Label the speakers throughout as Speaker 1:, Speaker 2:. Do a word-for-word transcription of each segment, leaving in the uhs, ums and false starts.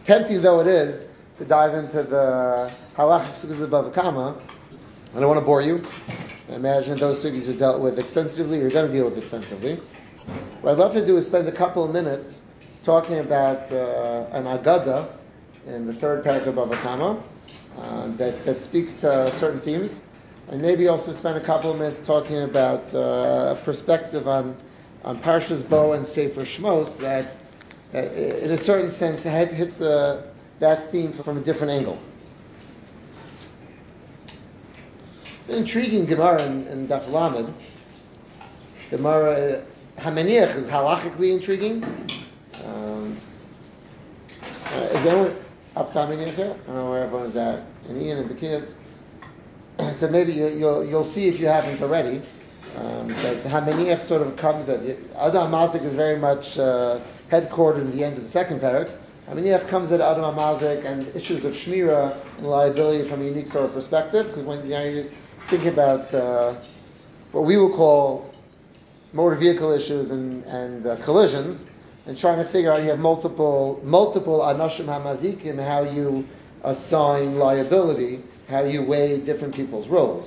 Speaker 1: tempting though it is to dive into the halachic sugyas of Bava Kama, I don't want to bore you. I imagine those sugyas are dealt with extensively, or you're going to deal with extensively. What I'd love to do is spend a couple of minutes talking about uh, an agada in the third parak of Bava Kama uh, that, that speaks to certain themes, and maybe also spend a couple of minutes talking about uh, a perspective on on Parshas Bo and Sefer Shmos that, that in a certain sense, hits the, that theme from a different angle. An intriguing Gemara in, in Daf Lamed. Gemara Hamaniach is halachically intriguing. Um, uh, is anyone up to Hamaniach here? I don't know where everyone is at. And Ian and Bekias. So maybe you, you'll you'll see if you haven't already. Um, that Hamaniach sort of comes at Adam Mazik is very much uh, headquartered in the end of the second parak. Hamaniach comes at Adam Mazik and issues of shmira and liability from a unique sort of perspective, because when you know, you think about uh, what we will call motor vehicle issues and, and uh, collisions, and trying to figure out you have multiple multiple anashim hamazikim, how you assign liability, how you weigh different people's roles.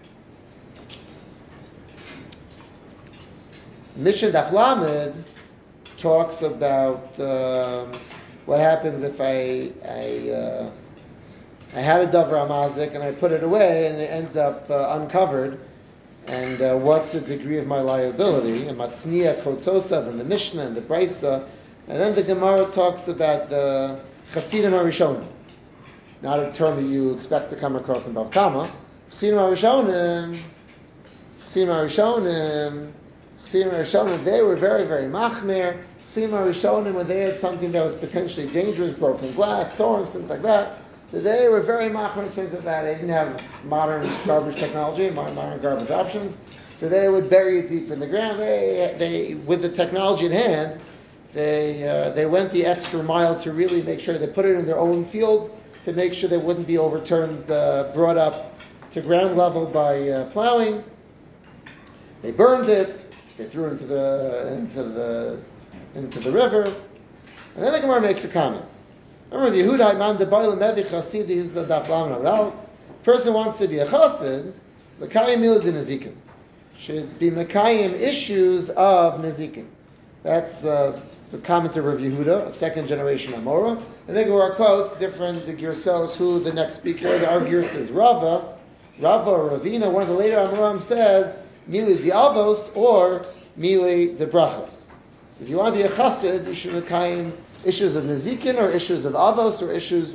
Speaker 1: Mishnah Daf Lamed talks about um, what happens if I I, uh, I had a davar amazik and I put it away and it ends up uh, uncovered, and uh, what's the degree of my liability? And Matzniya Kotzosav and the Mishnah and the Brisa, and then the Gemara talks about the Chasidim HaRishonim, not a term that you expect to come across in Bava Kama. Chasidim HaRishonim, Chasidim HaRishonim. Chassidim HaRishonim, they were very, very machmir. Chassidim HaRishonim, when they had something that was potentially dangerous, broken glass, thorns, things like that, so they were very machmir in terms of that. They didn't have modern garbage technology, modern, modern garbage options, so they would bury it deep in the ground. They, they, with the technology in hand, they uh, they went the extra mile to really make sure they put it in their own fields to make sure they wouldn't be overturned, uh, brought up to ground level by uh, plowing. They burned it. They threw it into the into the into the river, and then the Gemara makes a comment. Remember, Yehuda Iman de Bailam Nebi Chasidi is a Daf Lamed Aral. Person wants to be a chassid, Mekayim Milad Nezikin should be Mekayim issues of Nezikin. That's uh, the comment of Rav Yehuda, a second generation Amora. And then Gemara quotes different Girsos who the next speaker is. Our Girs is Rava, Rava or Ravina. One of the later Amoram says Mili di Avos or Mili de Brachos. So if you want to be a chassid, you should Mekayim issues of Nezikin or issues of Avos or issues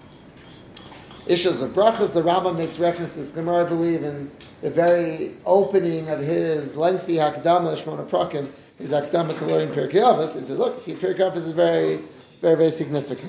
Speaker 1: issues of Brachos. The Rambam makes reference to this Gemara, I believe, in the very opening of his lengthy Hakdama Shmona Prakim, his Hakdama Kalorim Pirkei Avos. He says, look, see, Pirkei Avos is very, very, very significant.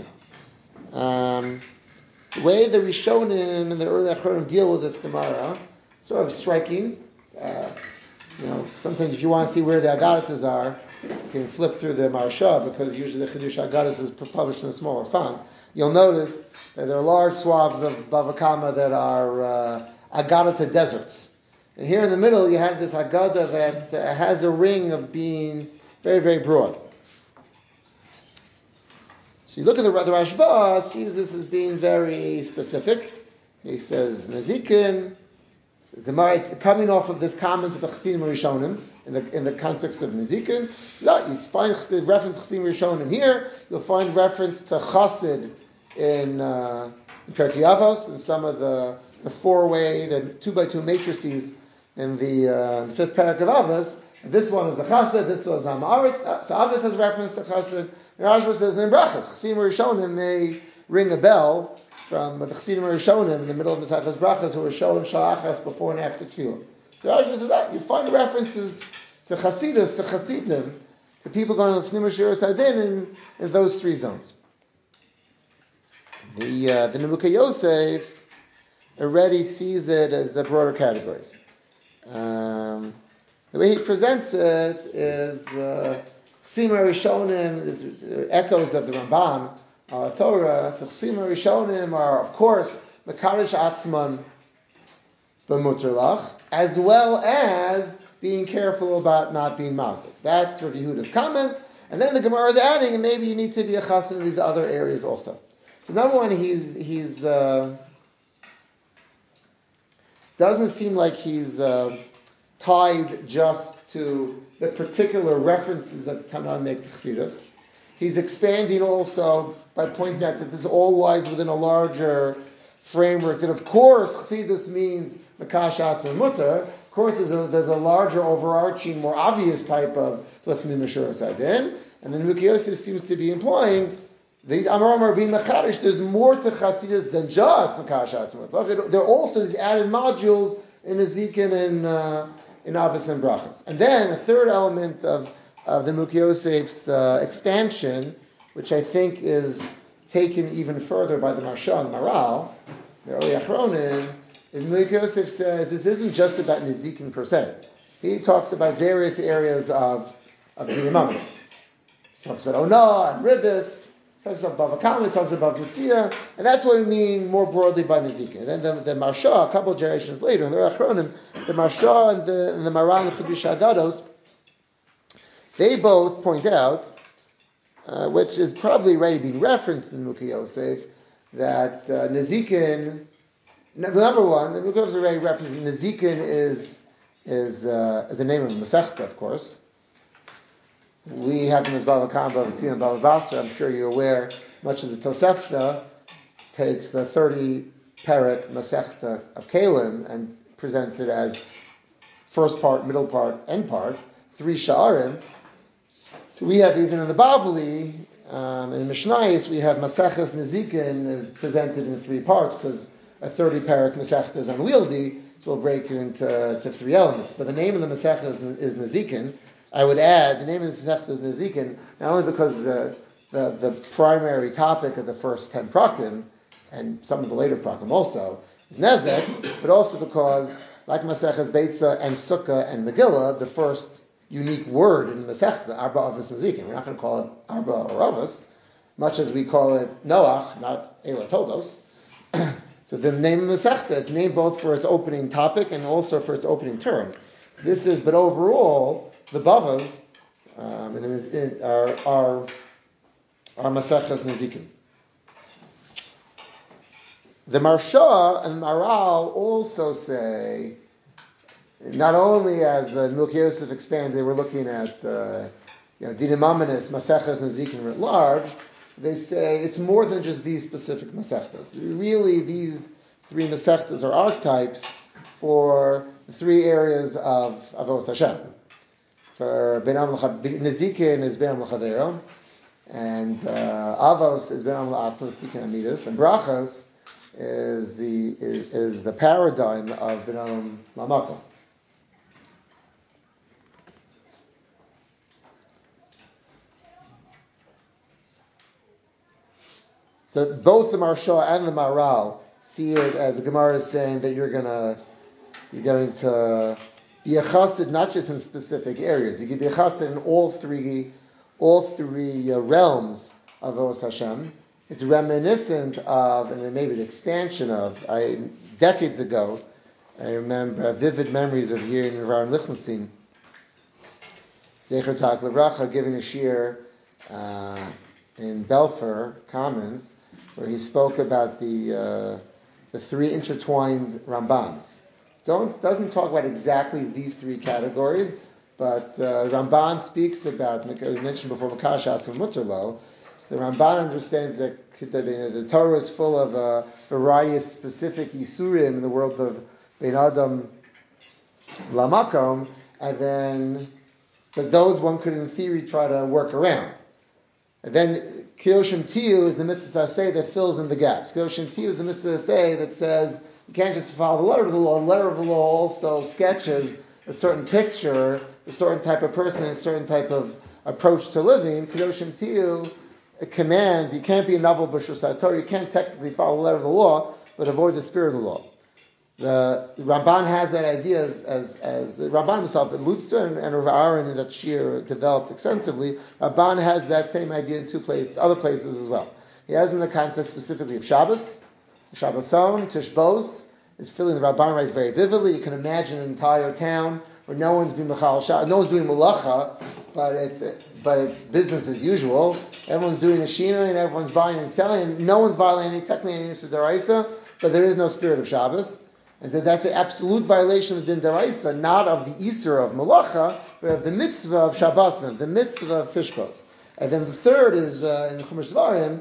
Speaker 1: Um, the way the Rishonim and the early Achronim deal with this Gemara, sort of striking. Uh, you know, sometimes if you want to see where the Agadatas are, you can flip through the Marsha, because usually the Chidush Agadas is published in a smaller font. You'll notice that there are large swaths of Bava Kama that are uh, Agadata deserts. And here in the middle you have this Agada that uh, has a ring of being very, very broad. So you look at the, the Rashba, sees this as being very specific. He says, Nezikin, Gemara, coming off of this comment of the Chassidim Rishonim in the in the context of Nezikin, you find the reference to Chassidim Rishonim here. You'll find reference to Chassid in uh, in Pirkei Avos, and some of the the four way, the two by two matrices in the, uh, the fifth parak of Avos. This one is a Chassid. This one is Amaritz. So Avos has reference to Chassid. Rashba says in Brachas, Chassidim Rishonim may ring a bell from the Chassidim Rishonim in the middle of Mesachas Brachas who were showing Shalachas before and after Tefillah. So Rashba says that you find references to Chassidus, to Chassidim, to people going to Fnimur Shir Sadin in, in those three zones. The uh, the Nebuchadnezzar Yosef already sees it as the broader categories. Um, the way he presents it is Chassidim Rishonim, echoes of the Ramban. Uh, Torah, Chassidim Rishonim are, of course, Mekarish Atzman b'muterlach, as well as being careful about not being mazik. That's Rav Yehuda's comment, And then the Gemara is adding, and maybe you need to be a chassid in these other areas also. So number one, he's he's uh, doesn't seem like he's uh, tied just to the particular references that Tana make to Chassidus. He's expanding also by pointing out that this all lies within a larger framework. That of course Chassidus means Makashatz and Mutter. Of course, there's a, there's a larger, overarching, more obvious type of Lifnei Mishur Sadin. And then Mukhi Yosef seems to be implying these Amaram are being Machadish. There's more to Chassidus than just Makashatz and Mutter. They're also the added modules in Ezekiel and uh, in Avos and Brachas. And then a third element of, of the Mukhi Yosef's uh, expansion, which I think is taken even further by the Marsha and Maral, the Orei Achronim, is Mukhi Yosef says this isn't just about Nezikin per se. He talks about various areas of of the Imamitis. He talks about Onah and Ribbis, talks about Bava Kama, talks about Mitzia, and that's what we mean more broadly by Nezikin. And then the, the Marsha, a couple of generations later, in the Orei Achronim, the Marsha and the, and the Maral and the Chidush Haggados, they both point out, uh, which is probably already being referenced in Mukhi Yosef, that uh, Nezikin, number one, the Mukhi Yosef is already referencing Nezikin is is uh, the name of Masechta, of course. We have them as Bava Kama, Bava Tzia, and Bava Basra. I'm sure you're aware, much of the Tosefta takes the thirty parak Masechta of Kalim and presents it as first part, middle part, end part, three Sha'arim. So we have, even in the Bavli, um, in Mishnayos, we have Maseches Nezikin is presented in three parts, because a thirty parak Masechta is unwieldy, so we'll break it into to three elements. But the name of the Masechta is, is Nezikin. I would add, the name of the Masechta is Nezikin, not only because the, the the primary topic of the first ten prakim, and some of the later prakim also, is Nezek, but also because, like Maseches Beitza and Sukkah and Megillah, the first unique word in Masechta, Arba Avos Nezikin. We're not going to call it Arba or Avos, much as we call it Noach, not Eila Todos. So the name of Masechta, it's named both for its opening topic and also for its opening term. This is, but overall, the Bavas um, are are are Maseches Nezikin. The Marsha and Maral also say, not only as the Mukhi Yosef expands, they were looking at uh, you know, Dinim Amanis, Maseches Nezikin writ large. They say it's more than just these specific Masechtas. Really, these three Masechtas are archetypes for the three areas of Avos Hashem. For Ben Am Nezikin is Ben Am L'Chavero, and uh, Avos is Ben Am L'Atzos Tikkun Amidus, and Brachas is the is, is the paradigm of Ben Am L'Makom. So both the Marsha and the Maral see it as the Gemara is saying that you're gonna you're going to be a chassid not just in specific areas. You can be a chassid in all three all three uh, realms of Avos Hashem. It's reminiscent of, and maybe the expansion of, I decades ago, I remember vivid memories of hearing Rav Lichtenstein, Zecher Tzaddik Livracha, giving a shir uh, in Belfer Commons, where he spoke about the uh, the three intertwined Rambans. Don't doesn't talk about exactly these three categories, but uh, Ramban speaks about, we mentioned before, Makashatz and Muterlo. The Ramban understands that the, the, the Torah is full of a variety of specific Yisurim in the world of Bein Adam Lamakom, and then, but those one could in theory try to work around. And then Kiyoshem Tiyu is the mitzvah say that fills in the gaps. Kiyoshem Tiyu is the mitzvah say that says you can't just follow the letter of the law. The letter of the law also sketches a certain picture, a certain type of person, a certain type of approach to living. Kiyoshem Tiyu commands, you can't be a novel b'shur Torah, you can't technically follow the letter of the law, but avoid the spirit of the law. The, the Ramban has that idea as, as, as Ramban himself alludes to, and, and Rav Aaron in that shir developed extensively. Ramban has that same idea in two places, other places as well. He has in the context specifically of Shabbos, Shabboson, Tishbos, is filling the Ramban writes very vividly. You can imagine an entire town where no one's being mechal Shabbos, no one's doing malacha, but it's but it's business as usual. Everyone's doing a shina and everyone's buying and selling, and no one's violating technically any Isur Daraisa, but there is no spirit of Shabbos. And so that's an absolute violation of Din Daraisa, not of the Isur of Malacha, but of the mitzvah of Shabbosim, the mitzvah of Tishkos. And then the third is, uh, in the Chumash Dvarim,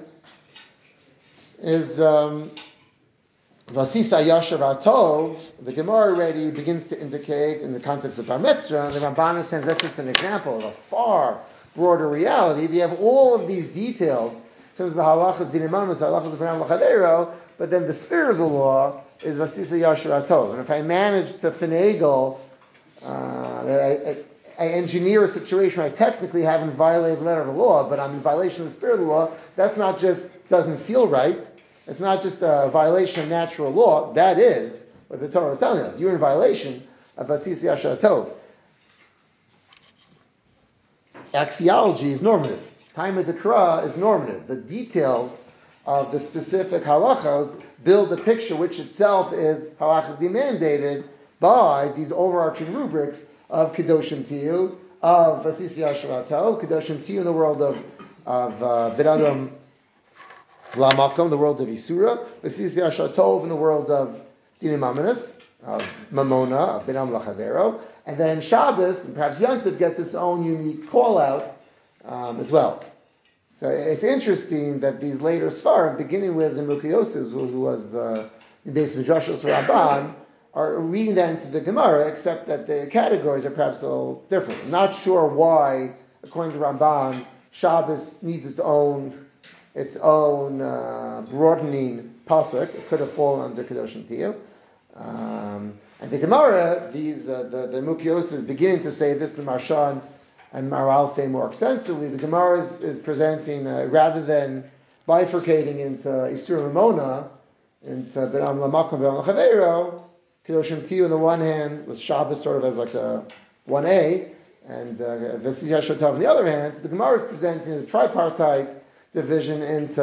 Speaker 1: is um, Vasisa Yasher Atov. The Gemara already begins to indicate in the context of Bar Mitzvah, and the Ramban says that's just an example of a far broader reality. You have all of these details in terms of the halachas, the imamas, halachas of B'nai L'Chadero, but then the spirit of the law is Vasisa Yasher Atov. And if I manage to finagle, uh, I, I, I engineer a situation where I technically haven't violated the letter of the law, but I'm in violation of the spirit of the law, that's not just doesn't feel right. It's not just a violation of natural law. That is what the Torah is telling us. You're in violation of Vasisa Yasher Atov. Axiology is normative. Time of Dekra is normative. The details of the specific halachos build a picture which itself is halachically mandated by these overarching rubrics of Kedoshim Tiyu, of Vasisa Yasher Atov, Kedoshim Tiyu in the world of, of uh, B'nadam Lamakom, the world of Isura, Vasisa Yasher Atov in the world of Dinim Amanis, of Mamona, of B'nadam L'Chavero, and then Shabbos, and perhaps Yantiv, gets its own unique call-out um, as well. So it's interesting that these later Sfarim, beginning with the Milkei Yosef, who was uh, in Beis Midrash Rabban, are reading that into the Gemara, except that the categories are perhaps a little different. I'm not sure why, according to Ramban, Shabbos needs its own its own uh, broadening pasuk. It could have fallen under Kedoshim Tiyu. Um, and the Gemara, these uh, the the Milkei Yosef is beginning to say this. The Marshan and Maral say more extensively. The Gemara is, is presenting uh, rather than bifurcating into Isur Ramona, into B'nam Lamakom B'nam L'Chavero, Kedoshim Tiyu on the one hand, with Shabbos sort of as like a one A, and Vasisa Yasher Atov on the other hand. So the Gemara is presenting a tripartite division into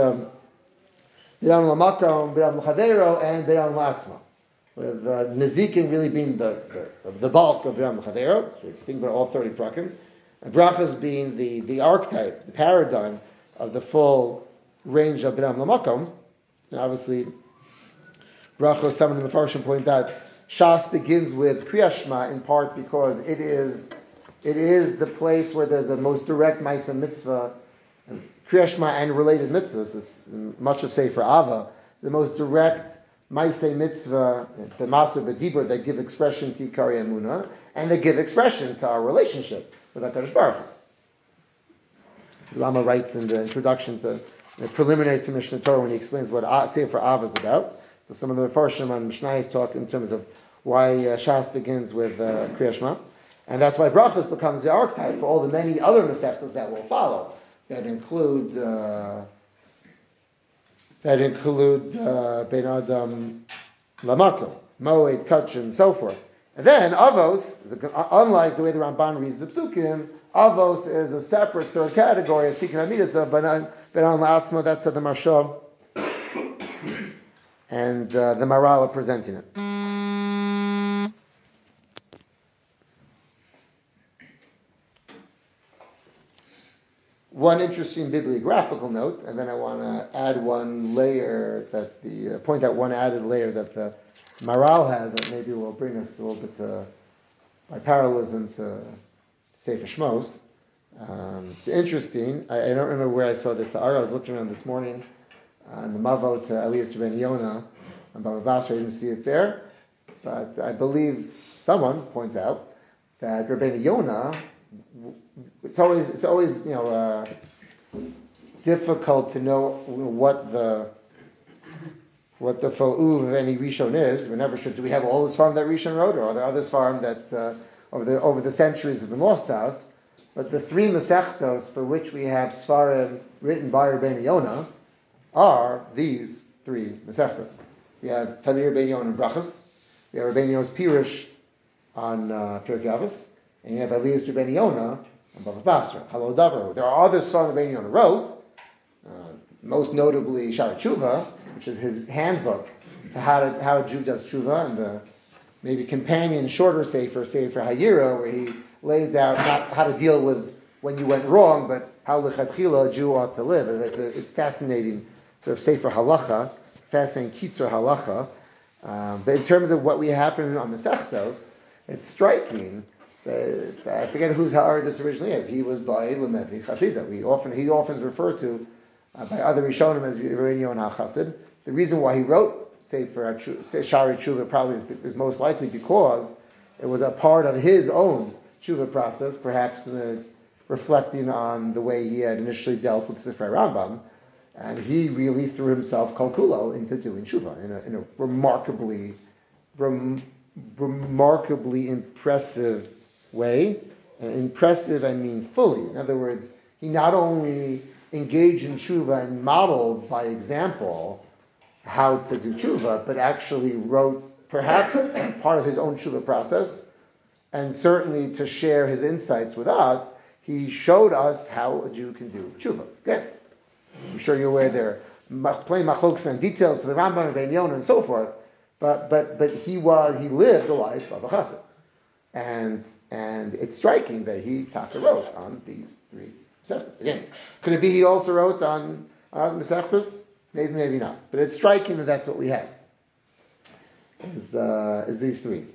Speaker 1: B'nam Lamakom, B'nam L'Chavero, and B'nam L'Atzma, with uh, Nezikin really being the, the, the bulk of B'nam L'Chavero, so if you think about all thirty prakim, and Brachas being the, the archetype, the paradigm of the full range of B'nam L'Makom. And obviously, Brachas, some of the Mefarshim point out, Shas begins with Kriyas Shema in part because it is it is the place where there's the most direct Ma'aseh Mitzvah, and Kriyas Shema and related mitzvahs, is much of Sefer Ava, the most direct Ma'aseh Mitzvah, the Maser B'Dibur, that give expression to Yikari Emunah, and they give expression to our relationship with HaKadosh Baruch Hu. Rama writes in the introduction to the preliminary to Mishnah Torah when he explains what Sefer Ava is about. So some of the Mefarshim on Mishnayos talk in terms of why uh, Shas begins with uh, Kriyas Shema, and that's why Brachos becomes the archetype for all the many other Masechtas that will follow, that include uh, that include uh, Ben Adam Lamakom, Moed, Kachim, and so forth. And then Avos, the, unlike the way the Ramban reads the Psukim, Avos is a separate third category of Tikkun Amidas of Ben Adam La'atzma. That's uh, the Marsha and uh, the Maral are presenting it. One interesting bibliographical note, and then I want to add one layer that the uh, point out one added layer that the Maral has that maybe will bring us a little bit uh, by parallelism to Sefer Shmos. Um, it's interesting. I, I don't remember where I saw this. I was looking around this morning on uh, the Mavo to Elias Ben Yonah and Baba Basra. I didn't see it there, but I believe someone points out that Rabbeinu Yonah. It's always it's always you know uh, difficult to know what the what the fu'uv of any Rishon is. We're never sure. Do we have all this farm that Rishon wrote, or are there others farm that uh, over the over the centuries have been lost to us? But the three Masechtos for which we have Sfarim written by Rabbeinu Yonah are these three Masechtos. We have Tanir Rabbeinu Yonah and Brachos. We have Rabbeinu Yonah's Pirush on uh, Pirkei Avos, and you have Elias Rabbeinu Yonah and Bava Basra. Halo Davar. There are other Sfarim Rabbeinu Yonah wrote, uh, most notably Shara Tshuva, which is his handbook to how to, how a Jew does Tshuva, and the maybe companion shorter Sefer, Sefer Hayira, where he lays out how, how to deal with when you went wrong, but how lechatchila a Jew ought to live. It's a it's fascinating sort of sefer halacha, fascinating kitzur halacha. Um, but in terms of what we have from him on the Masechtos, it's striking. That, I forget whose ha'ar this originally is. He was by Lemevi Chasida. We often he often is referred to uh, by other Rishonim as Rabbeinu and HaChasid. The reason why he wrote Sefer Shari Tshuva probably is, is most likely because it was a part of his own tshuva process, perhaps the, reflecting on the way he had initially dealt with Sefer Rambam, and he really threw himself kalkulo into doing tshuva in a, in a remarkably, rem, remarkably impressive way. And impressive, I mean fully. In other words, he not only engaged in tshuva and modeled by example how to do tshuva, but actually wrote, perhaps as part of his own tshuva process, and certainly to share his insights with us, he showed us how a Jew can do tshuva. Again, I'm sure you're aware there are plenty of machlokas and details to the Rambam and Ben Yonah and so forth, but but but he was he lived the life of a chassid, and and it's striking that he taka wrote on these three Masechtas. Again, could it be he also wrote on on Masechtas? Maybe, maybe not. But it's striking that that's what we have. Is uh, is these three.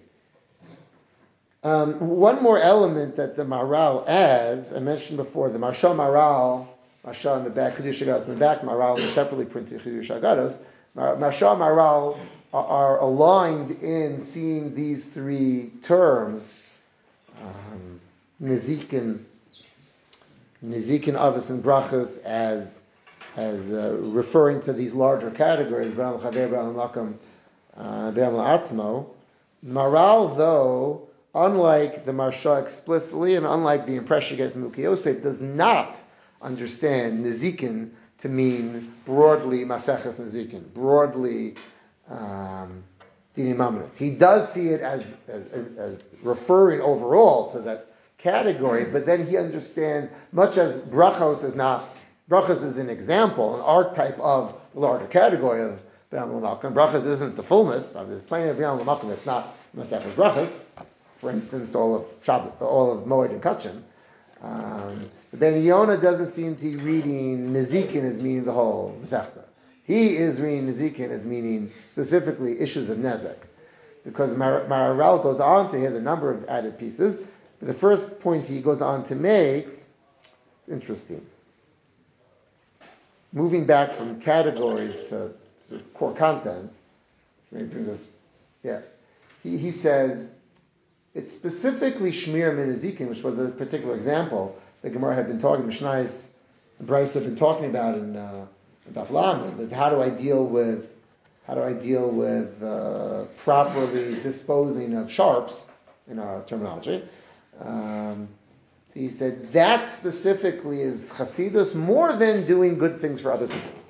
Speaker 1: Um, one more element that the Maharal adds, I mentioned before, the Marsha Maharal, Marsha in the back, Chidush Agados in the back, Maharal is separately printed Chidush Agados. Marsha Maharal are, are aligned in seeing these three terms, um, Nezikin, Nezikin, Avos, and Brachas, as as uh, referring to these larger categories, B'El Chaver, B'El Makam, B'El Atzmo. Maharal, though, unlike the Marsha explicitly, and unlike the impression you get from Ukei Yosef, does not understand Nezikin to mean broadly Maseches Nezikin, broadly um, Dini Mamanis. He does see it as, as, as referring overall to that category, but then he understands, much as Brachos is not, Brachos is an example, an archetype of the larger category of B'Yam L'Malkim. Brachos isn't the fullness. There's plenty of B'Yam L'Malkim that's not Maseches Brachos. For instance, all of Shabbat, all of Moed and Kachin. Um, but Ben Yonah doesn't seem to be reading Nezikin as meaning the whole Masechta. He is reading Nezikin as meaning specifically issues of Nezek. Because Mar- Maharal goes on to, he has a number of added pieces. But the first point he goes on to make, it's interesting. Moving back from categories to sort of core content, yeah, he, he says, it's specifically Shmir Min Nezikin, which was a particular example that Gemara had been talking, Mishnayos and Bryce had been talking about in uh, Daf Lamed, is how do I deal with how do I deal with uh, properly disposing of sharps in our terminology. Um, so he said that specifically is Chasidus more than doing good things for other people.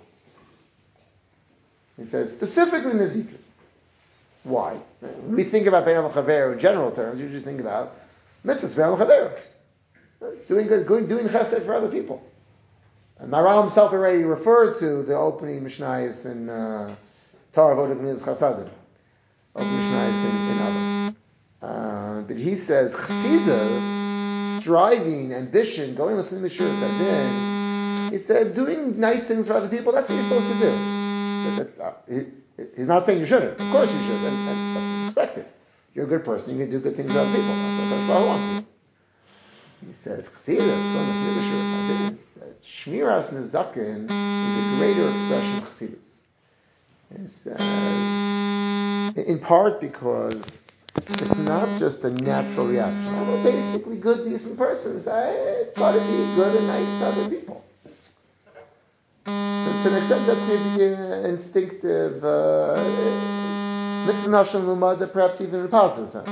Speaker 1: He says specifically Nezikin. Why? When we think about B'Yam L'Chaver in general terms, you just think about mitzvahs, B'Yam L'Chaver. Doing good, doing chesed for other people. And Maharal himself already referred to the opening Mishnayos in uh, Torah Avodah Gemilas Chasadim. Opening Mishnayos in, in others. Uh, but he says, Chassidus, striving, ambition, going to the Mishur Sadin, he said, doing nice things for other people, that's what you're supposed to do. That, that, uh, he, He's not saying you shouldn't. Of course you should, and, and that's what's expected. You're a good person. You can do good things for other people. That's what Hashem wants you. He says, Chassidus, going to said, Shmiras Nezakin is a greater expression of Chassidus. He says, in part because it's not just a natural reaction. I'm a basically good, decent person. So I try to be good and nice to other people. So to an extent, that's the uh, instinctive mitzvah nashon lumad, perhaps even in a positive sense.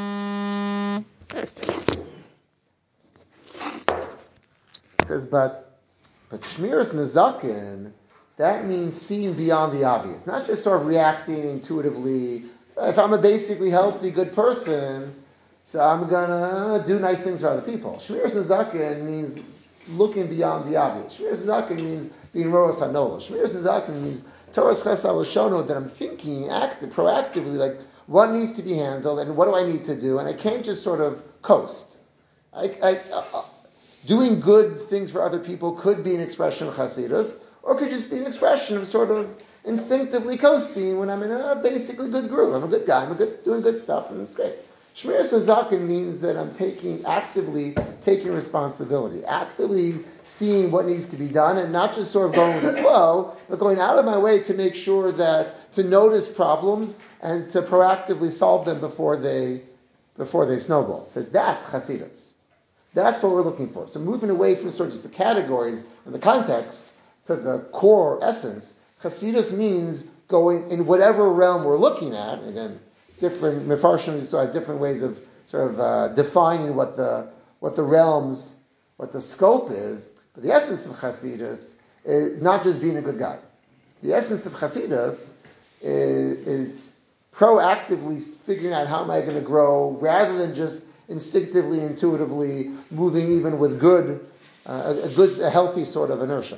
Speaker 1: It says, but but shmiras nezakin, that means seeing beyond the obvious, not just sort of reacting intuitively. If I'm a basically healthy, good person, so I'm gonna do nice things for other people. Shmiras nezakin means looking beyond the obvious. Shmiras nezakin means being Roros Hanola. Shmiras Nezakin means Torah's Chesed L'Shono, that I'm thinking active, proactively, like what needs to be handled and what do I need to do, and I can't just sort of coast. I, I, uh, doing good things for other people could be an expression of Chassidus, or could just be an expression of sort of instinctively coasting when I'm in a basically good groove. I'm a good guy, I'm a good, doing good stuff, and it's great. Shmiras Hazaken means that I'm taking, actively taking responsibility, actively seeing what needs to be done, and not just sort of going with the flow, but going out of my way to make sure that, to notice problems and to proactively solve them before they before they snowball. So that's Chassidus. That's what we're looking for. So moving away from sort of just the categories and the context to the core essence, Chassidus means going in whatever realm we're looking at. Again, different Mefarshim so have different ways of sort of uh, defining what the what the realms, what the scope is. But the essence of Chassidus is not just being a good guy. The essence of Chassidus is, is proactively figuring out how am I going to grow, rather than just instinctively, intuitively moving even with good, uh, a, a good, a healthy sort of inertia.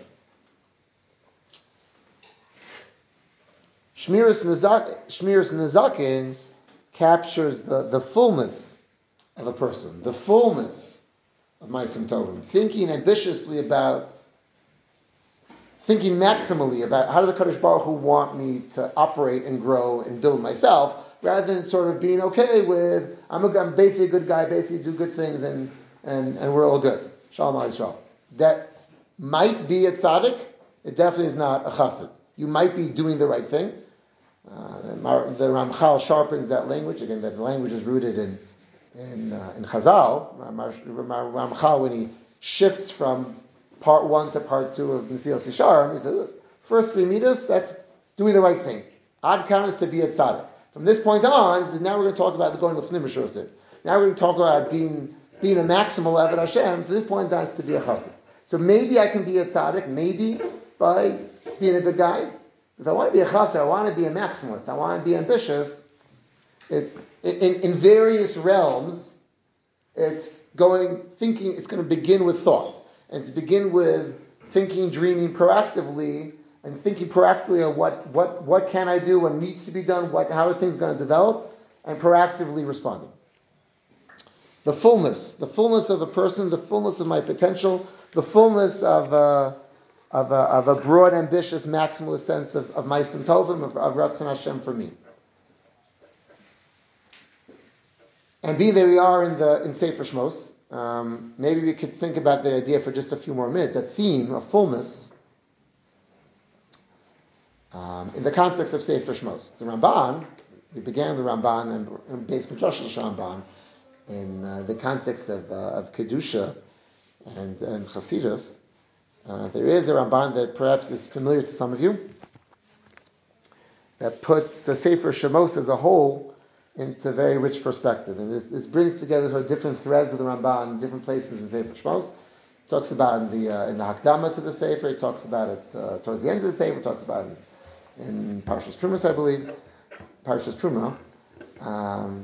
Speaker 1: Shmiras Nezakin captures the, the fullness of a person, the fullness of Ma'asim Tovim, thinking ambitiously about, thinking maximally about how does the Kadosh Baruch Hu want me to operate and grow and build myself, rather than sort of being okay with, I'm, a, I'm basically a good guy, basically do good things, and, and, and we're all good. Shalom Yisrael. That might be a tzaddik, it definitely is not a chassid. You might be doing the right thing. Uh, the Ramchal sharpens that language. Again, that language is rooted in in, uh, in Chazal. Ramchal, when he shifts from part one to part two of Mesilas Yesharim, he says, look, first three midas, that's doing the right thing. Ad kan is to be a tzaddik. From this point on, he says, now we're going to talk about the going l'fnim mishursid. Now we're going to talk about being being a maximal Eved Hashem. From this point on, it's to be a chassid. So maybe I can be a tzaddik, maybe by being a good guy. If I want to be a chassid, I want to be a maximalist, I want to be ambitious, it's in, in various realms, it's going, thinking, it's going to begin with thought. And to begin with thinking, dreaming proactively, and thinking proactively of what, what, what can I do, what needs to be done, what, how are things going to develop, and proactively responding. The fullness, the fullness of a person, the fullness of my potential, the fullness of uh, Of a, of a broad, ambitious, maximalist sense of, of Ma'asim Tovim, of, of Ratzon Hashem for me. And being that we are in the in Sefer Shmos, um, maybe we could think about the idea for just a few more minutes, a theme of fullness, um, in the context of Sefer Shmos. The Ramban, we began the Ramban and, and based Midrash Ramban in uh, the context of, uh, of Kedusha and, and Chasidus. Uh, there is a Ramban that perhaps is familiar to some of you that puts the Sefer Shemos as a whole into very rich perspective. And this, this brings together sort of different threads of the Ramban in different places in Sefer Shemos. It talks about in the uh, in the Hakdama to the Sefer, it talks about it uh, towards the end of the Sefer, it talks about it in Parshas Trumas, I believe, Parshas Truma. Um,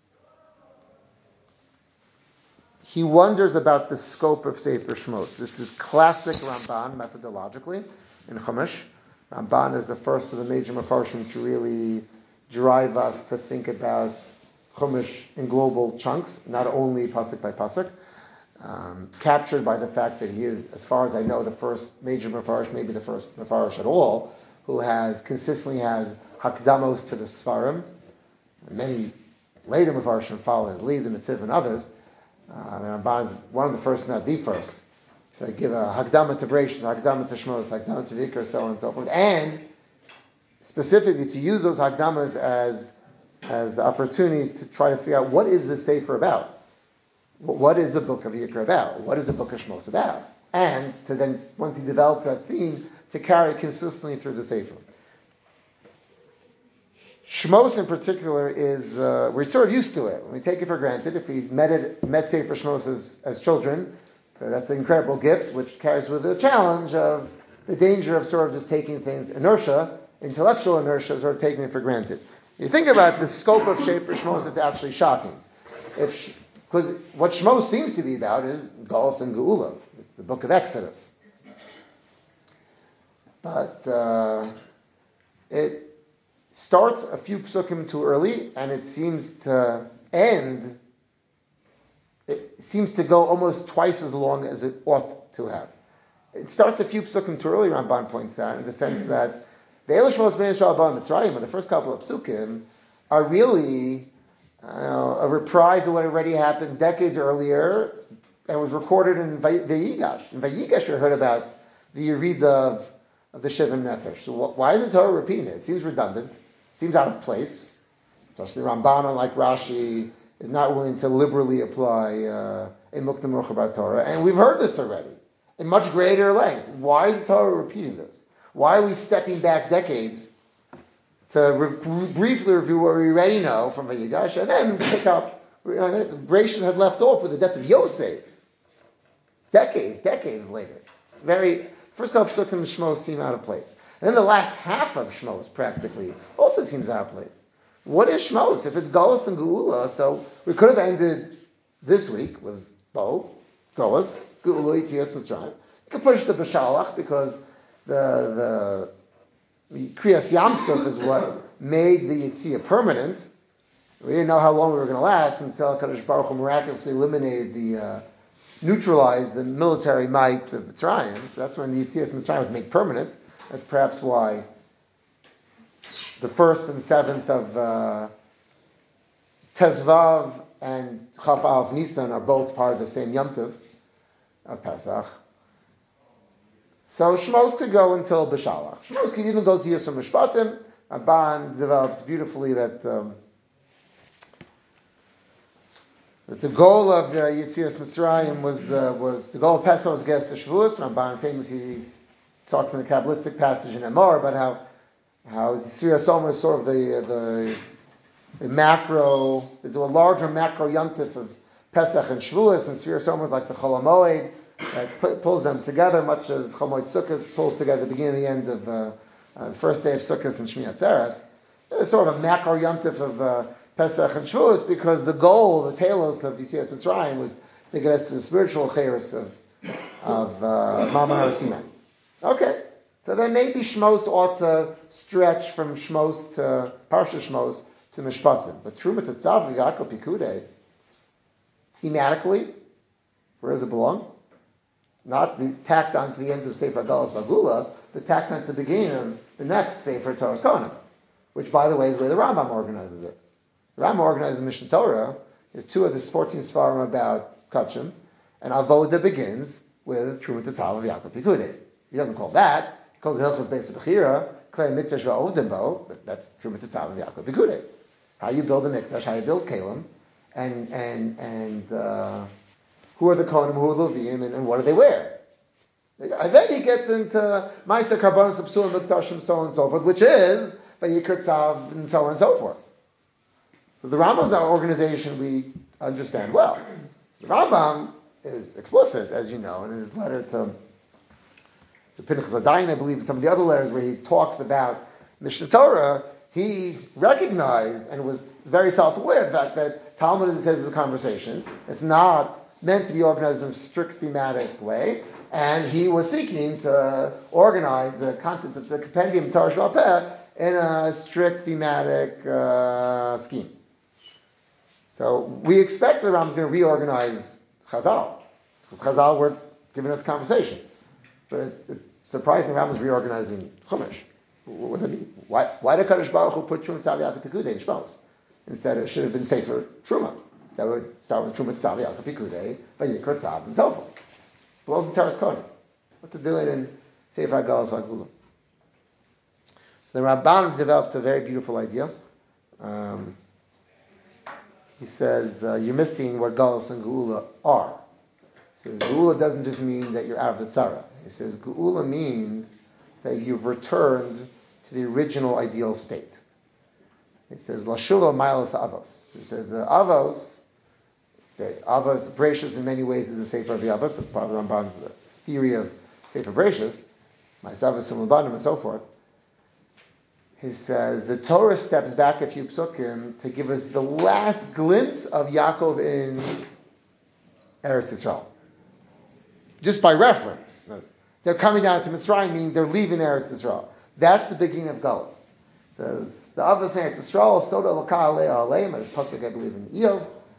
Speaker 1: He wonders about the scope of Sefer Shmos. This is classic Ramban methodologically in Chumash. Ramban is the first of the major Mefarshim to really drive us to think about Chumash in global chunks, not only pasuk by pasuk. Um, captured by the fact that he is, as far as I know, the first major Mefarsh, maybe the first Mefarsh at all, who has consistently has Hakdamos to the Svarim. Many later Mefarshim follow his lead, the Netziv and others. Uh, the Ramban is one of the first, not the first. So I give a Hakdama to Bereishis, Hakdama to Shmos, Hakdama to Vikar, so on and so forth. And specifically to use those Hakdamas as, as opportunities to try to figure out what is this Sefer about? What is the book of Yikra about? What is the book of Shmos about? And to then, once he develops that theme, to carry consistently through the Sefer. Shmos in particular is, uh, we're sort of used to it. We take it for granted. If we met it, met Sefer Shmos as, as children, so that's an incredible gift, which carries with it the challenge of the danger of sort of just taking things, inertia, intellectual inertia, sort of taking it for granted. You think about the scope of Sefer Shmos, it's actually shocking. If Because what Shmos seems to be about is Galus and Geula. It's the book of Exodus. But uh, it starts a few psukim too early, and it seems to end, it seems to go almost twice as long as it ought to have. It starts a few psukim too early, Ramban points out, in the sense that the Eilish Shmos Ben Yisrael Ba Mitzrayim, the first couple of psukim, are really uh, a reprise of what already happened decades earlier, and was recorded in Vayigash. In Vayigash, we heard about the Yerida of, of the Shivim Nefesh. So wh- why is the Torah repeating it? It seems redundant, seems out of place. Especially Ramban, unlike Rashi, is not willing to liberally apply a Mukna Merucha Torah, and we've heard this already in much greater length. Why is the Torah repeating this? Why are we stepping back decades to re- briefly review what we already know from Vayigash, and then pick up? Bereshit had left off with the death of Yosef. Decades, decades later. It's very first couple of Psukim Shmos seem out of place, and then the last half of Shmos practically also seems out of place. What is Shmos? If it's Golus and Geula, so we could have ended this week with Bo, Golus, Geula, Yitzias Mitzrayim. You could push the B'Shalach because the the Kriyas Yamsuf is what made the Yitzia permanent. We didn't know how long we were going to last until Kadosh Baruch Hu miraculously eliminated the, uh, neutralized the military might of Mitzrayim. So that's when the Yitzias Mitzrayim was made permanent. That's perhaps why the first and seventh of uh, Tezvav and Chaf Aleph Nisan are both part of the same Yom Tov of Pesach. So Shmos could go until B'Shalach. Shmos could even go to Yisur Mishpatim. Ramban develops beautifully that, um, that the goal of uh, Yitzias Mitzrayim was uh, was the goal of Pesach was Ges to Shavuos. Ramban famously he talks in a Kabbalistic passage in Emor about how how Sfiras Omer is sort of the the, the macro, they do a larger macro yontif of Pesach and Shavuos, and Sfiras Omer is like the Chol HaMoed that pulls them together, much as Chol HaMoed Sukkot pulls together the beginning and the end of uh, uh, the first day of Sukkot and Shmini Atzeres. There's sort of a macro yontif of uh, Pesach and Shavuos because the goal, the telos of Yitzias Mitzrayim was to get us to the spiritual chayros of of uh, Ma'amar Har Sinai. Okay. So then maybe Shmos ought to stretch from Shmos to Parsha Shmos to Mishpatim. But Truma Tetzav V'Yakal Pikudei, thematically, where does it belong? Not the, tacked onto the end of Sefer Galos Vagula, but tacked onto the beginning of the next Sefer Torah's Kohanim, which, by the way, is the way the Rambam organizes it. The Rambam organizes Mishnah Torah. There's two of the fourteen Sfarim about Kachim, and Avoda begins with Truma Tetzav V'Yakal Pikudei. He doesn't call that. Calls the Hilchos Beis Bechira, Klei Mikdash Va'ovdim Bo, but that's Truma Tetzav V'Yakal Pikudei. How you build a mikdash, how you build Kalim, and and and uh, who are the Kohanim, who are the Levim, and, and what do they wear? And then he gets into Ma'aser Karbanos Psulim Mikdashim, so on and so forth, which is Vayikra Tzav, and so on and so forth. So the Rambam's our organization we understand well. The Rambam is explicit, as you know, in his letter to the Pinchas Adayin, I believe, and some of the other letters where he talks about Mishnah Torah, he recognized and was very self-aware of the fact that Talmud, as it says, is a conversation. It's not meant to be organized in a strict thematic way, and he was seeking to organize the content of the compendium Torah Sheba'al Peh in a strict thematic uh, scheme. So we expect the Rambam is going to reorganize Chazal, because Chazal were giving us conversation. But it, it's surprising the Rambam is reorganizing Chumash. What does that mean? Why, why did Kadosh Baruch Hu put Truma Tetzav V'Yakal Pikudei in Shmos? Instead, it should have been Sefer Truma. That would start with Truma Tetzav V'Yakal Pikudei, Vayikra Tzav, and so forth. Belongs to Taras Kohanim. What to do it in Sefer HaGalos V'Agula. The Ramban develops a very beautiful idea. Um, he says, uh, you're missing what Galos and Geula are. He says, Geula doesn't just mean that you're out of the tzara. He says, Geula means that you've returned to the original ideal state. It says, Lashulo Milos Avos. He says, the Avos, say, Avos, Bereshis in many ways is a Sefer of the Avos. That's part of the Ramban's theory of Sefer Bereshis, Ma'asavos and Labanim and so forth. He says, the Torah steps back a few psukim to give us the last glimpse of Yaakov in Eretz Yisrael. Just by reference. They're coming down to Mitzrayim, meaning they're leaving Eretz Yisrael. That's the beginning of Galus. It says, the Avos Eretz Yisrael, Soda Lakah Alei Aleim, a pasuk I believe in Eov.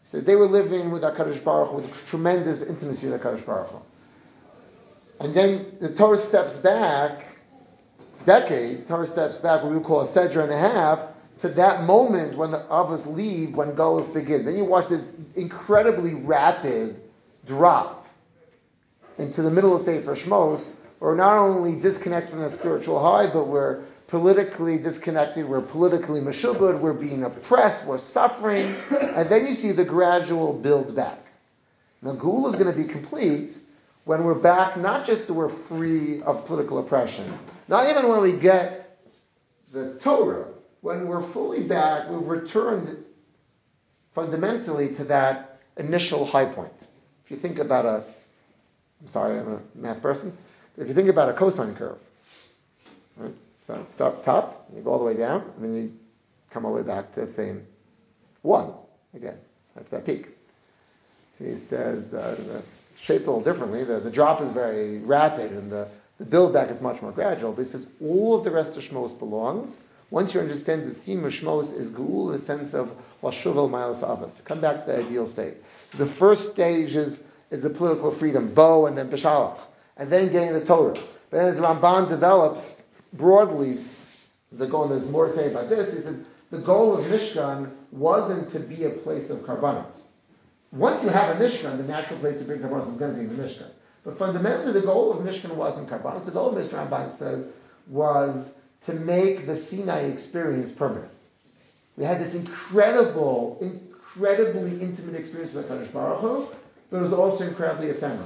Speaker 1: So they were living with HaKadosh Baruch Hu, with tremendous intimacy with HaKadosh Baruch Hu. And then the Torah steps back, decades, Torah steps back, what we would call a sedra and a half, to that moment when the Avos leave, when Golus begins. Then you watch this incredibly rapid drop into the middle of Sefer Shmos, where we're not only disconnected from the spiritual high, but we're politically disconnected, we're politically meshubad, we're being oppressed, we're suffering, and then you see the gradual build back. Now, Geula is going to be complete when we're back, not just that we're free of political oppression, not even when we get the Torah, when we're fully back, we've returned fundamentally to that initial high point. If you think about a, I'm sorry, I'm a math person, but if you think about a cosine curve, right? So start top, you go all the way down, and then you come all the way back to that same one again. That's that peak. So he says uh, the shape a little differently. The, the drop is very rapid, and the, the build back is much more gradual. But he says all of the rest of Shmos belongs. Once you understand the theme of Shmos is Geula, the sense of Lashuvel Milos Avos, come back to the ideal state. The first stage is, is the political freedom, Bo and then Beshalach, and then getting the Torah. But then as Ramban develops broadly the goal, and there's more to say about this, he says the goal of Mishkan wasn't to be a place of karbanos. Once you have a Mishkan, the natural place to bring karbanos is going to be in the Mishkan. But fundamentally, the goal of Mishkan wasn't karbanos. The goal of Mishkan, Ramban says, was to make the Sinai experience permanent. We had this incredible, incredibly intimate experience with HaKadosh Baruch Hu, but it was also incredibly ephemeral.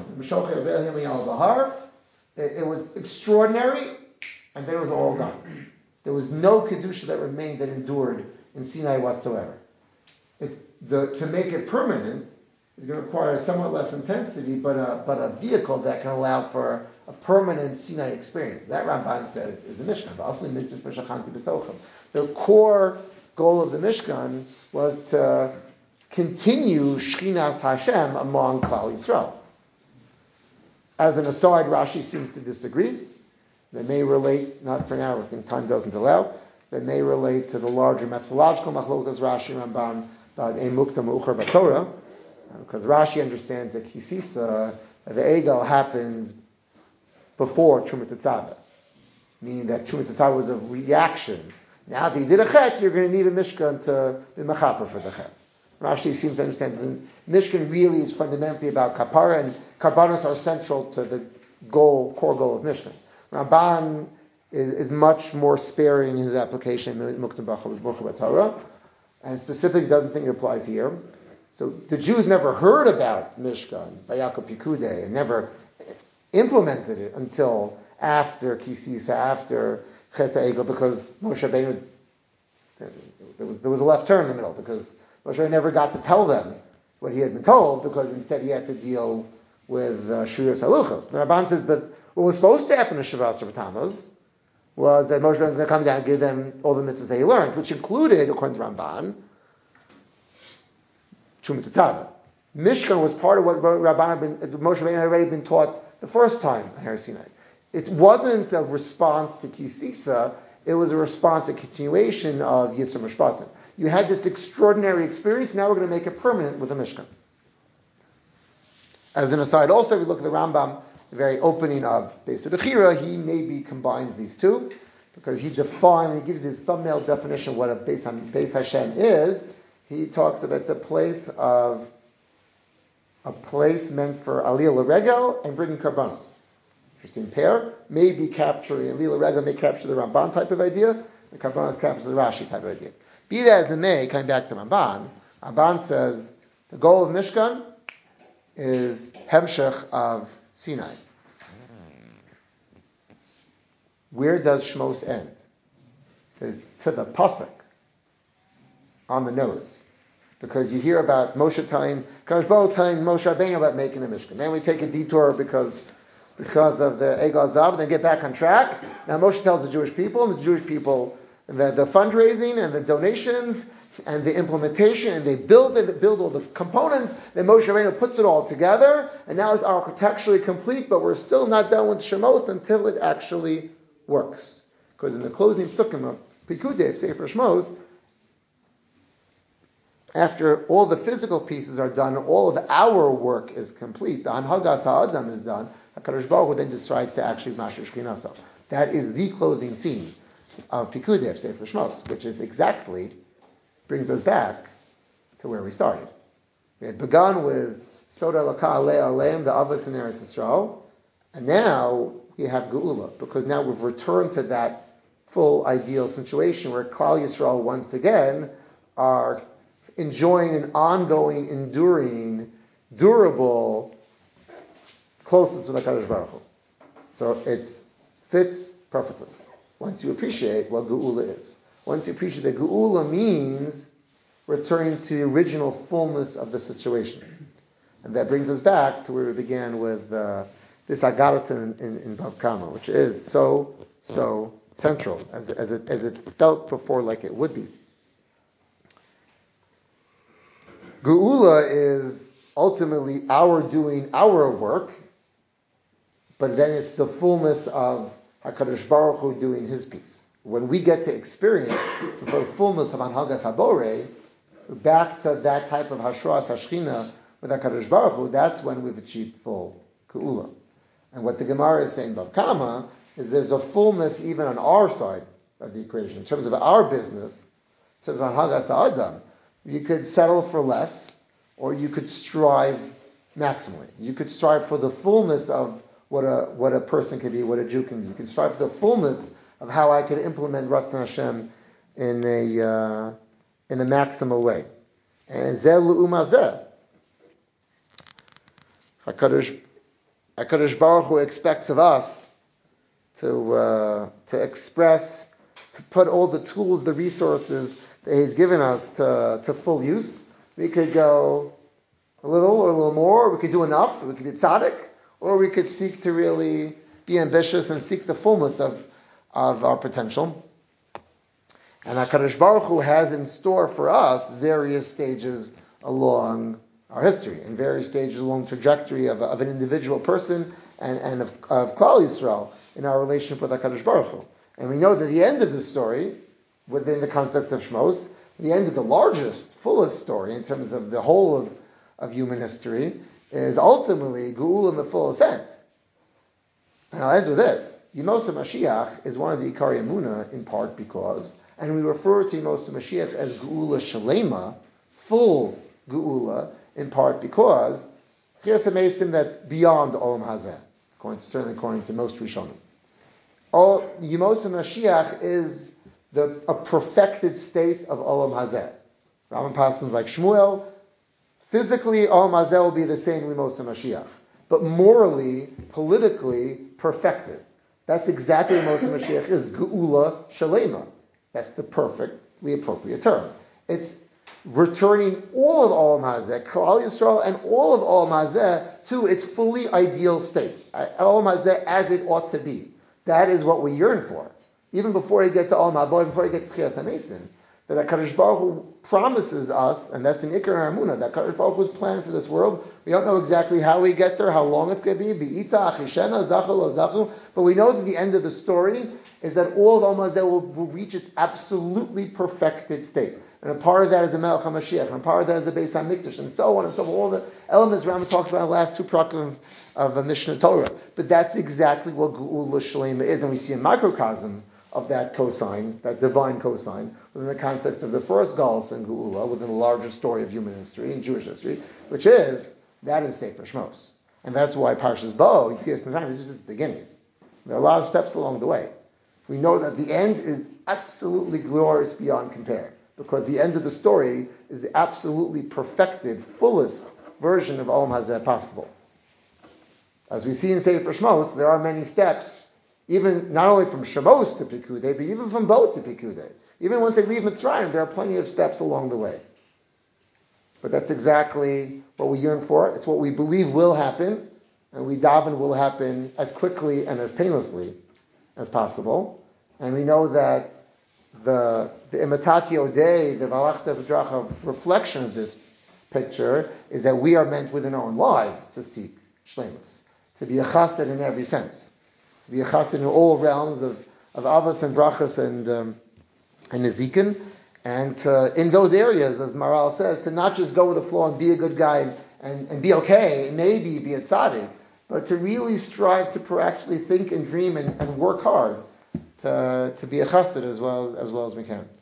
Speaker 1: It, it was extraordinary, and then it was all gone. There was no Kedusha that remained that endured in Sinai whatsoever. It's the, to make it permanent is going to require somewhat less intensity, but a, but a vehicle that can allow for a permanent Sinai experience. That Ramban says is the Mishkan. But also the core goal of the Mishkan was to continue Shchinas Hashem among Klal Yisrael. As an aside, Rashi seems to disagree. They may relate, not for now, I think time doesn't allow, they may relate to the larger methodological machlokas Rashi Ramban about Ein Mukta Mu'ucher B'Torah, because Rashi understands that Kisisa, the Egel, happened before Trumat Tetzaveh, meaning that Trumat Tetzaveh was a reaction. Now that you did a chet, you're going to need a Mishkan to be mechaper for the chet. Rashi seems to understand that Mishkan really is fundamentally about kapara, and karbanos are central to the goal, core goal of Mishkan. Ramban is, is much more sparing in his application in Mukta B'Torah, and specifically doesn't think it applies here. So the Jews never heard about Mishkan by Yaakov Pikudei and never implemented it until after Kisisa, after Chet HaEgel, because Moshe Rabbeinu, there was, there was a left turn in the middle, because Moshe Rabbeinu never got to tell them what he had been told, because instead he had to deal with uh, Shviras Haluchos. The Ramban says, but what was supposed to happen in Shavas Tammuz was that Moshe Rabbeinu was going to come down and give them all the mitzvahs they learned, which included, according to Ramban, Trumat Tetzaveh. Mishkan was part of what Rabban had been, Moshe Rabbeinu had already been taught the first time on Har Sinai. It wasn't a response to Kisisa, it was a response, a continuation of Yisur Mishpatim. You had this extraordinary experience, now we're going to make it permanent with the Mishkan. As an aside, also, if we look at the Rambam, the very opening of Beis Bechira, he maybe combines these two, because he defines, he gives his thumbnail definition of what a Beis, Beis Hashem is. He talks about it's a place of a place meant for Aliyah L'Regel and bringing karbanos. Interesting pair. Maybe capturing Aliyah L'Regel may capture the Ramban type of idea, and karbanos capture the Rashi type of idea. Be that as it may, coming back to Ramban, Ramban says the goal of Mishkan is Hemshech of Sinai. Where does Shmos end? It says to the pasuk on the nose, because you hear about Moshe telling, Kadosh Baruch Hu telling Moshe Rabbeinu about making a Mishkan. Then we take a detour because because of the Egel Zav, then get back on track. Now Moshe tells the Jewish people, and the Jewish people, the, the fundraising and the donations and the implementation, and they build it, build all the components. Then Moshe Rabbeinu puts it all together, and now it's architecturally complete. But we're still not done with Shemos until it actually works. Because in the closing psukim of Pikudei, Sefer Shmos, after all the physical pieces are done, all of our work is complete, the Hanhagas Ha'adam is done, HaKadosh Baruch Hu then decides to actually Masher Shechinasa. That is the closing scene of Pikudei of Sefer Shmos, which is exactly, brings us back to where we started. We had begun with Soda Laka Alei Aleim, the Avos in Eretz Yisrael, and now we have Geula, because now we've returned to that full ideal situation where Klal Yisrael once again are enjoying an ongoing, enduring, durable closeness with HaKadosh Baruch Hu. So it fits perfectly once you appreciate what Geula is. Once you appreciate that Geula means returning to the original fullness of the situation. And that brings us back to where we began with uh, this Agalatin in, in, in Bava Kama, which is so, so central, as, as, it, as it felt before like it would be. Geula is ultimately our doing our work, but then it's the fullness of HaKadosh Baruch Hu doing his piece. When we get to experience the full fullness of Hanhagas Haborei, back to that type of Hashras Hashchina with HaKadosh Baruch Hu, that's when we've achieved full Geula. And what the Gemara is saying about Kama is there's a fullness even on our side of the equation. In terms of our business, in terms of Hanhagas Ha'adam, you could settle for less, or you could strive maximally. You could strive for the fullness of what a what a person can be, what a Jew can be. You can strive for the fullness of how I could implement Ratzon Hashem in a uh, in a maximal way. And Zeh Lu'umazeh. HaKadosh, HaKadosh Baruch Hu expects of us to uh, to express, to put all the tools, the resources that He's given us to, to full use. We could go a little or a little more, we could do enough, we could be tzaddik, or we could seek to really be ambitious and seek the fullness of, of our potential. And HaKadosh Baruch Hu has in store for us various stages along our history, and various stages along the trajectory of, of an individual person and, and of, of Klal Yisrael in our relationship with HaKadosh Baruch Hu. And we know that the end of the story, within the context of Shmos, the end of the largest, fullest story in terms of the whole of, of human history, is ultimately Geula in the fullest sense. And I'll end with this. Yemos HaMashiach is one of the Ikari Emunah in part because, and we refer to Yemos HaMashiach as Geula Shalema, full Geula, in part because Tchias HaMesim that's beyond Olam Hazeh, according to, certainly according to most Rishonim. All Yemos HaMashiach is the a perfected state of Olam Hazeh. Rambam Pasins like Shmuel, physically Olam Hazeh will be the same Yemos HaMashiach, but morally, politically, perfected. That's exactly what Yemos HaMashiach is, Geula Shalema. That's the perfectly appropriate term. It's returning all of Olam Hazeh, Klal Yisrael, and all of Olam Hazeh to its fully ideal state. Olam Hazeh as it ought to be. That is what we yearn for. Even before you get to Olam Haba, before you get to Tchias HaMesim, that HaKadosh Baruch Hu promises us, and that's an Ikar Emunah, that HaKadosh Baruch Hu's plan for this world. We don't know exactly how we get there, how long it's going to be, Be'ita, Achishena, Zachal, Zachal, but we know that the end of the story is that all of Olam Hazeh will, will reach its absolutely perfected state. And a part of that is the Melech HaMashiach, and a part of that is the Beis HaMikdash, and so on and so on. All the elements Rambam talks about in the last two prakim of, of a Mishnah Torah. But that's exactly what Geula Shalema is, and we see a microcosm of that cosine, that divine cosine, within the context of the first Galus and Geula, within the larger story of human history and Jewish history, which is, that is Sefer Shmos. And that's why Parshas Bo, you see this sometimes, this is the beginning. There are a lot of steps along the way. We know that the end is absolutely glorious beyond compare, because the end of the story is the absolutely perfected, fullest version of Olam Hazeh possible. As we see in Sefer Shmos, there are many steps, even not only from Shemos to Pikudei, but even from Bo to Pikudei. Even once they leave Mitzrayim, there are plenty of steps along the way. But that's exactly what we yearn for. It's what we believe will happen, and we daven will happen as quickly and as painlessly as possible. And we know that the the Imitati Odei, the Valachta V'dracha reflection of this picture is that we are meant within our own lives to seek Shlemus, to be a chassid in every sense, to be a chassid in all realms of, of avos and brachas and um, and nezikin, And to, in those areas, as Maral says, to not just go with the flow and be a good guy and, and be okay, maybe be a tzaddik, but to really strive to actually think and dream and, and work hard to, to be a chassid as well as well as we can.